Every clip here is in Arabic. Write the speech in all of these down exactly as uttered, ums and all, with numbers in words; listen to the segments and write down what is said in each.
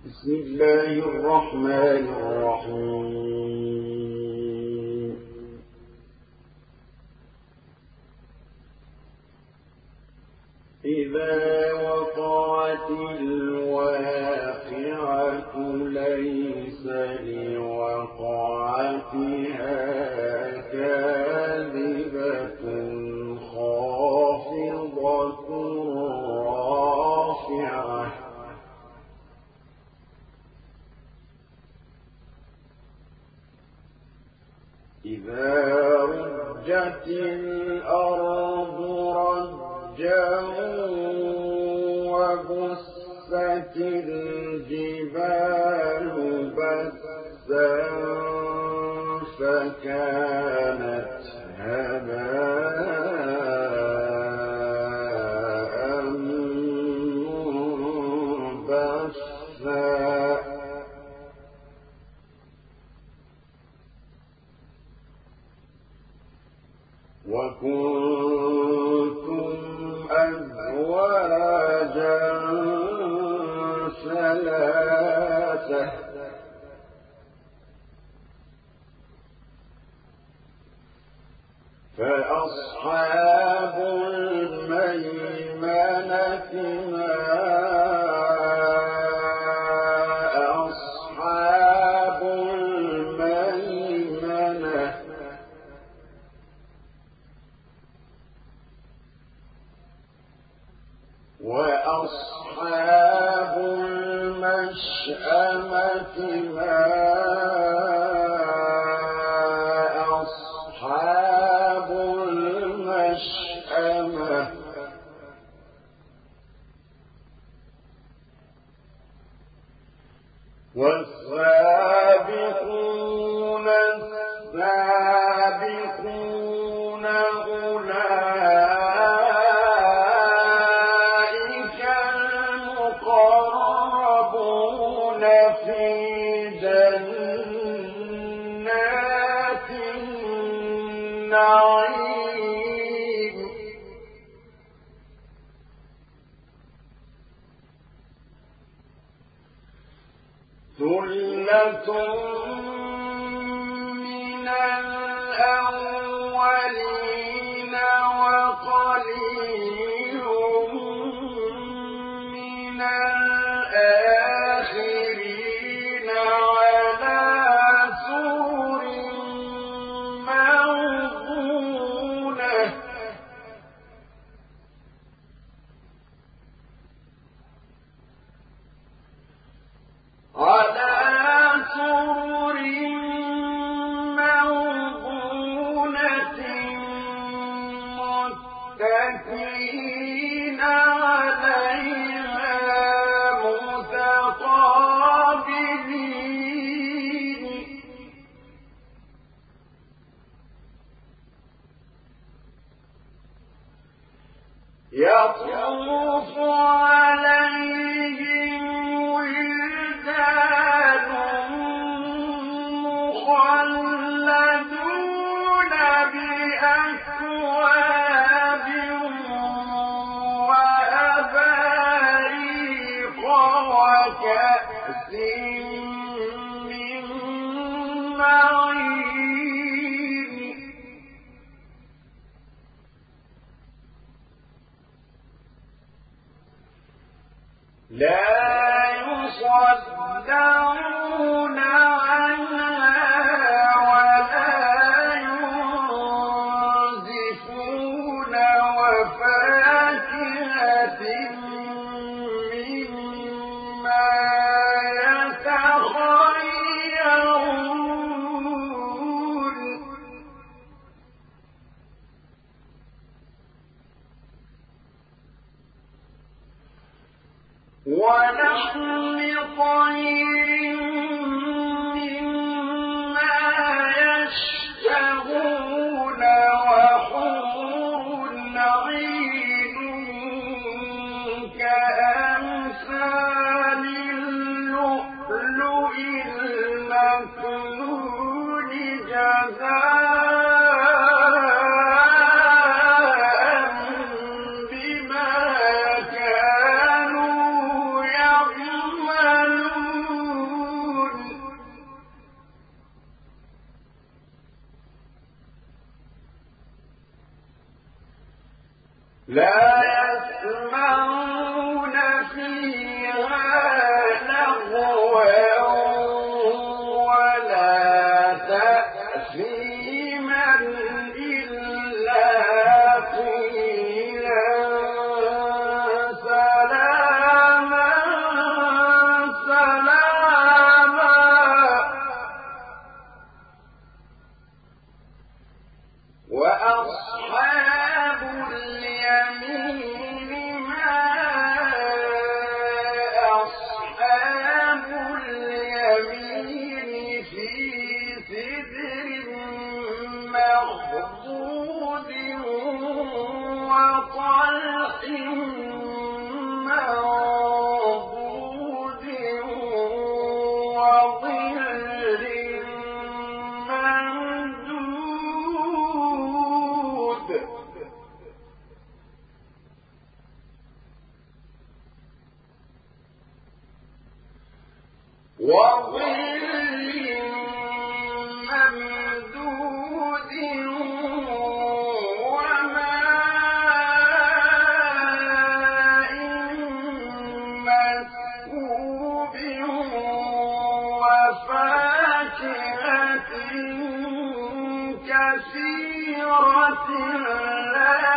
بسم الله الرحمن الرحيم. إذا وقعت الواقعة ليس لوقعتها كاذبة خافضة رافعة إذا رجت الأرض رجا وبست الجبال بسا فكانت هباء منبثا وكنتم أزواجا ثلاثة فأصحاب الميمنة ما أصحاب الميمنة وأصحاب المشأمة ما أصحاب المشأمة والسابقون السابقون أولئك المقربون في جنات النعيم ثلة من الأولين وقليل من الآخرين على سرر موضونة على سرر موضونة متكئين عليها متقابلين يطوف عليهم ولدان مخلدون بأكواب وأباريق وكأس من معين لا يصدعون عنها ولا ينزفون وفاكهة مما يتخيرون ولحم طير مما يشتهون وحور عين كأمثال اللؤلؤ المكنون جزاء بما كانوا يعملون فيها لغوا ولا تأثيما إلا قيلا سلاما سلاما. وأصحاب اليمين ما أصحاب اليمين في سدر مخضود وطلح منضود وظل ممدود. وظل ممدود وماء مسكوب وفاكهة كثيرة لا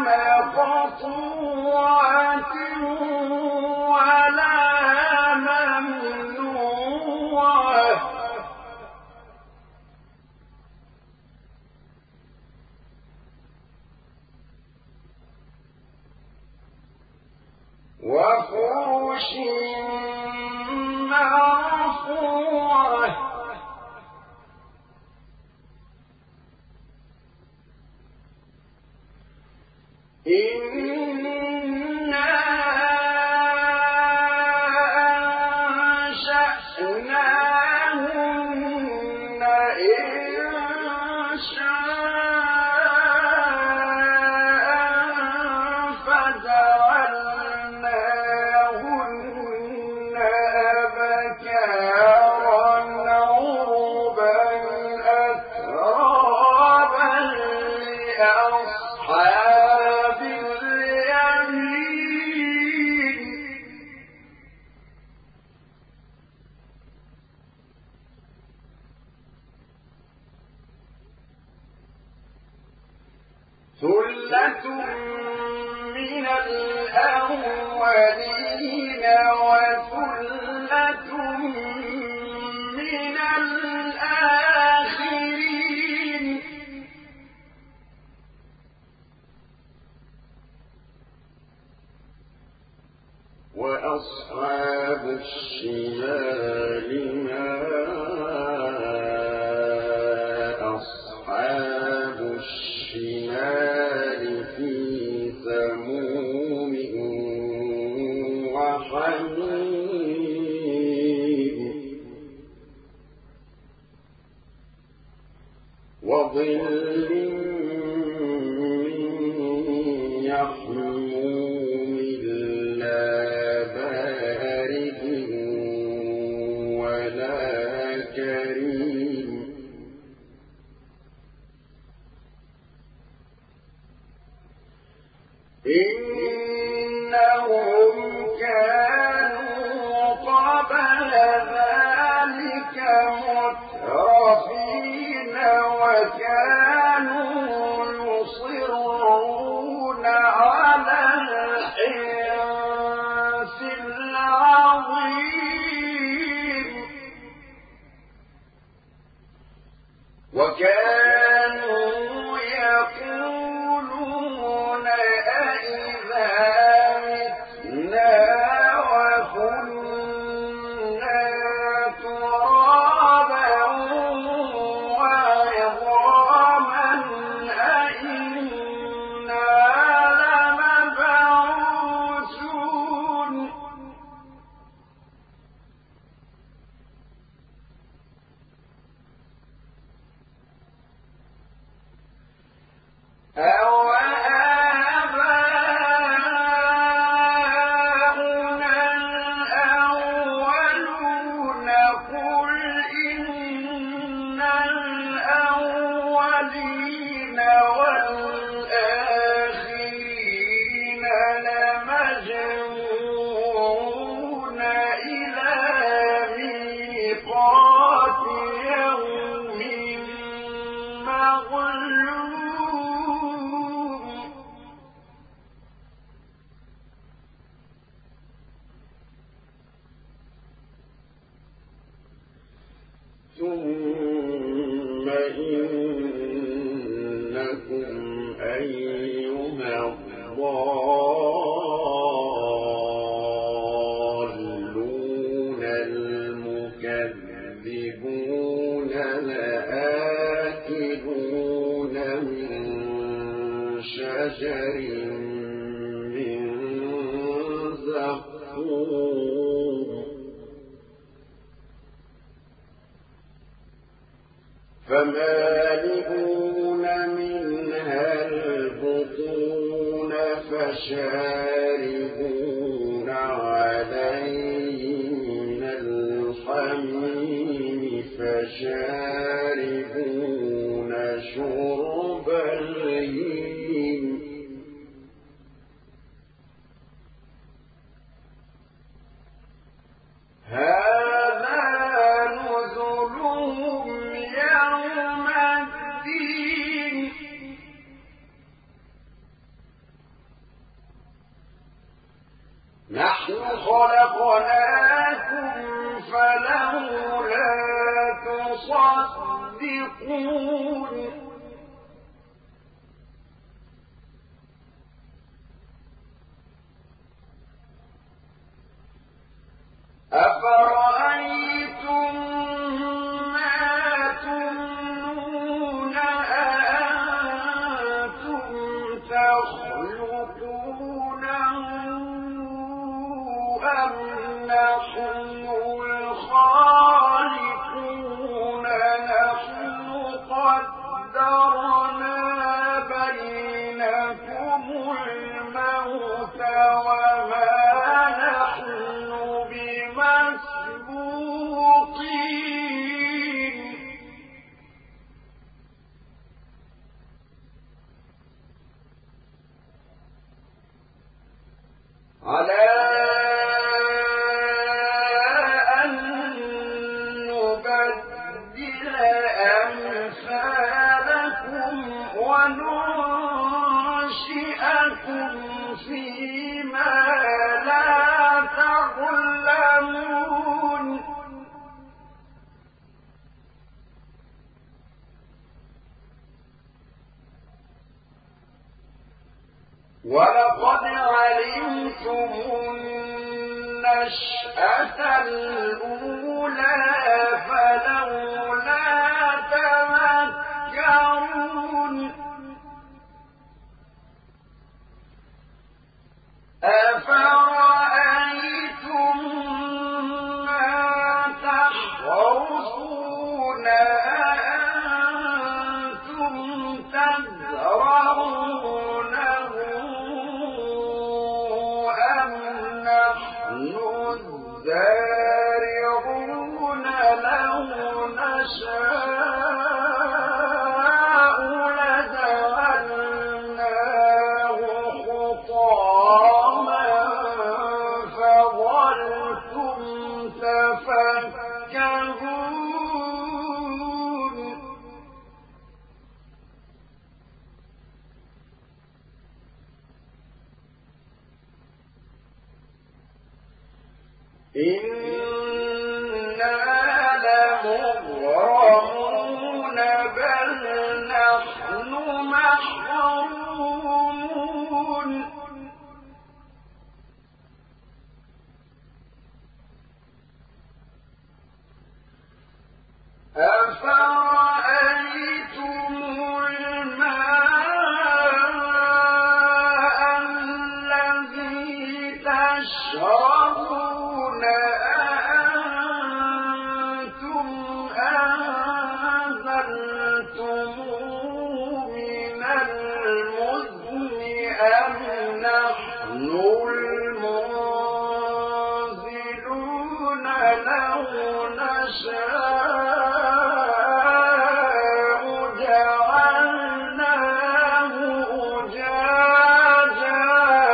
مقطوعة ولا ممنوعة. وفرش مرفوعة. إنا أنشأناهن إنشاء فجعلناهن أبكارا عربا أترابا لأصحاب اليمين. ثلة من الأولين وثلة من الآخرين. وأصحاب الشمال ما أصحاب الشمال في سموم وحميم وظل من يحموم لا بارد ولا كريم. إنهم كانوا قبل ذلك مترفين وكانوا فمالئون منها البطون فشاربون عليه من الحميم فشاربون شرب الهيم هذا نزلهم يوم الدين نحن خلقناكم فلولا تصدقون أفرأيتم ما تمنون أأنتم تخلقونه أم نحن الخالقون نحن قدرنا بينكم الموت وما نحن بمسبوقين على أن نبدل أمثالكم وننشئكم فيما لا تعلمون ولقد علمتم النشأة الأولى فلولا تذكرون أفرأيتم ما تحرثون أأنتم تزرعونه أم نحن الزارعون لو نشاء لجعلناه حطاما فظلتم تفكهون إنا لمغرمون بل نحن محرومون أفرأيتم الماء الذي تشربون أأنتم أنزلتموه من المزن أم نحن المنزلون لو نشاء جعلناه أجاجا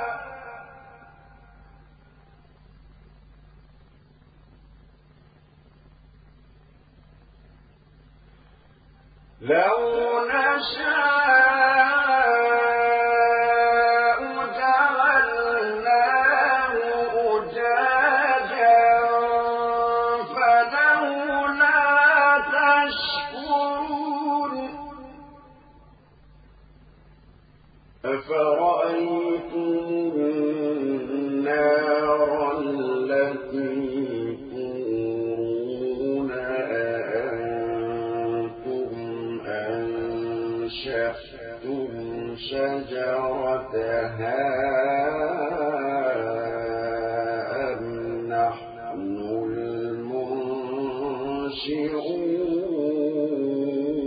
لو نشاء جعلناه أجاجا فلولا تشكرون أفرأيتم النار التي تورون أأنتم أنشأتم شجرتها أم نحن المنشئون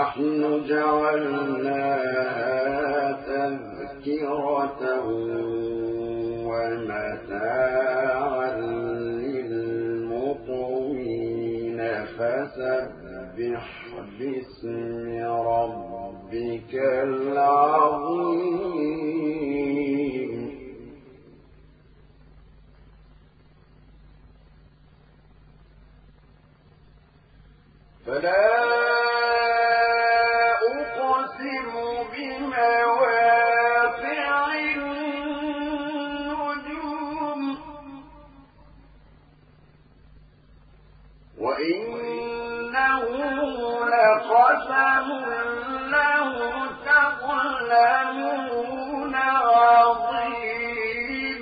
نحن جعلناها تذكرة ومتاعا للمقوين فسبح باسم ربك العظيم فلا أقسم بمواقع النجوم وإنه لقسم لو تعلمون عظيم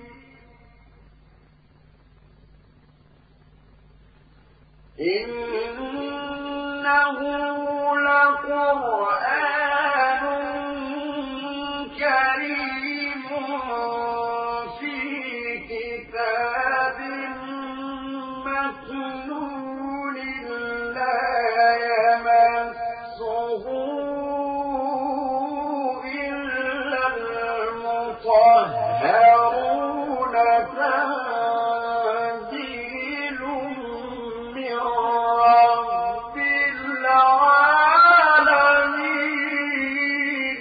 إنه لقرآن كريم في كتاب مكنون لا يمسه إلا المطهرون تنزيل من رب العالمين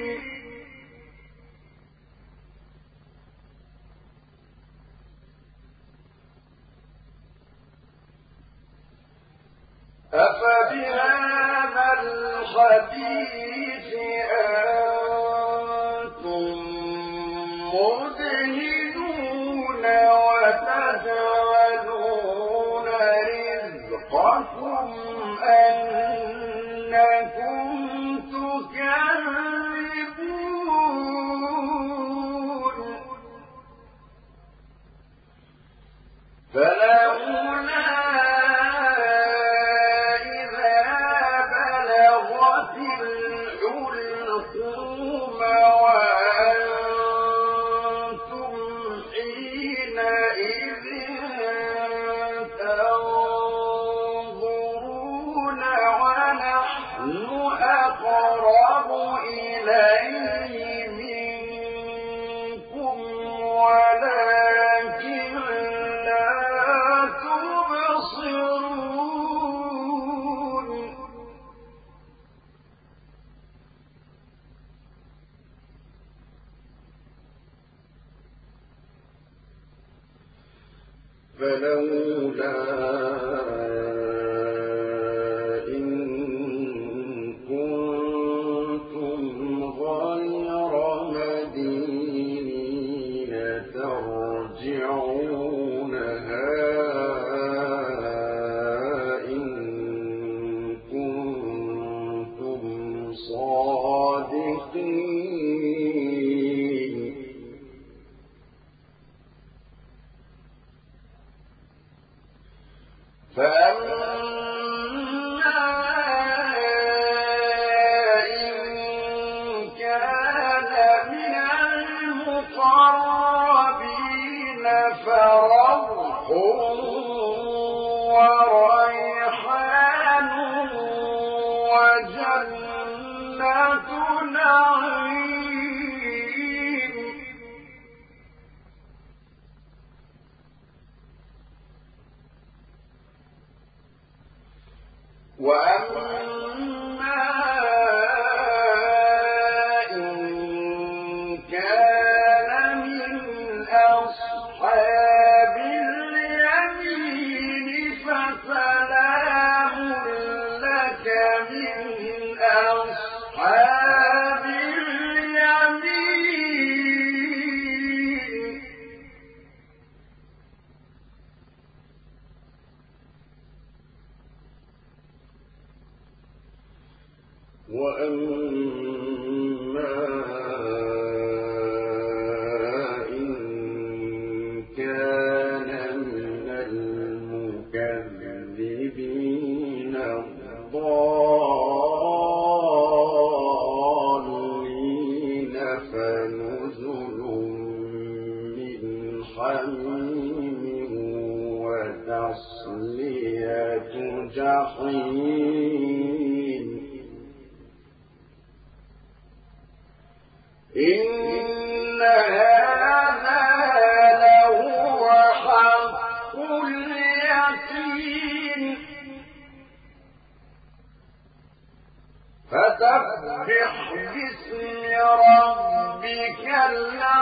أفبهذا الحديث أنتم مدهنون وتجعلون رزقكم أنكم تكذبون فلولا إذا بلغت الحلقوم وأنتم حينئذ تنظرون ونحن أقرب إليه منكم ولكن لا تبصرون فلولا إن كنتم غير مدينين ترجعونها إن كنتم صادقين فأما إن كان من المقربين فروح وريحان وجنة نعيم وأما إن كان من أصحاب اليمين فسلام لك من أصحاب اليمين وأما إن كان من المكذبين الضالين فنزل من حميم وتصلية جحيم اليقين فسبح باسم ربك الأعلى